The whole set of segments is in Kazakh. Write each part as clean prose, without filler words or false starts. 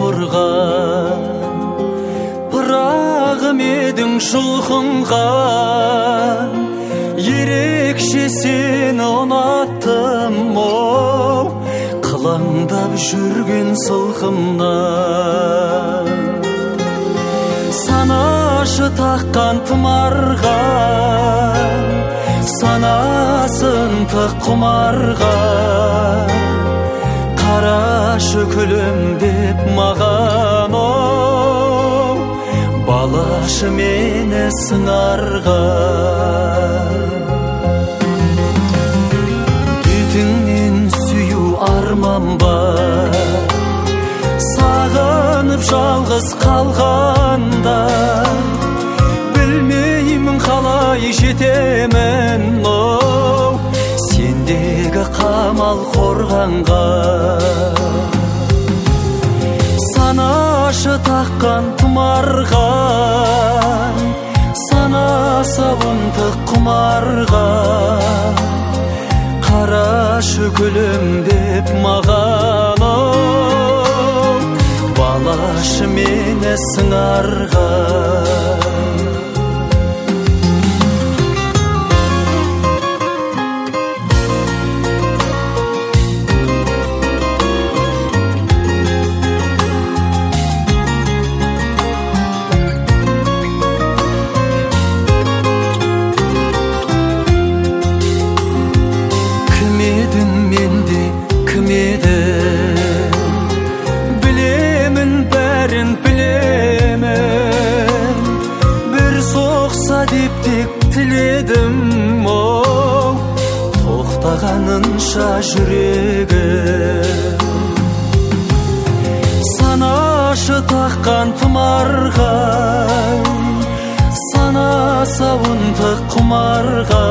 тұрған пырағым едің жұлқынған ерекше сені ұнаттым оу қылаңдап жүрген сылқымнан санашы таққан тұмарға санасын тық құмарға қарашы күлім деп маған оу балашы мені сыңарға бетіңнен сүю арман бар сағынып жалғыз қалғанда білмеймін қалай жетемін оу сендегі қамал қорғанға санашы таққан тұмарға санасауын тық құмарға қарашы күлім деп маған оу балашы мені сыңарға білемін бәрін білемін бір соқса деп тек тіледім оу тоқтағанынша жүрегім санашы таққан тұмарға санасауын тық құмарға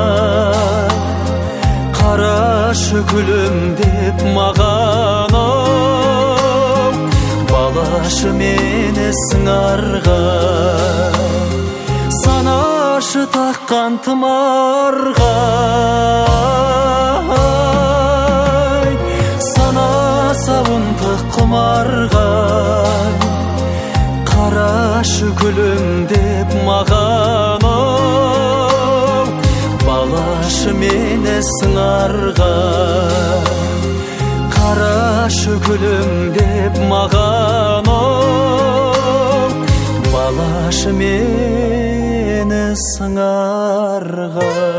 қарашы күлім деп маған оу балашы мені сыңарға санашы таққан тұмарға санасауын тық құмарға қарашы күлім деп маған оу балашы мені сыңарға қарашы күлім деп маған оу балашы мені сыңарға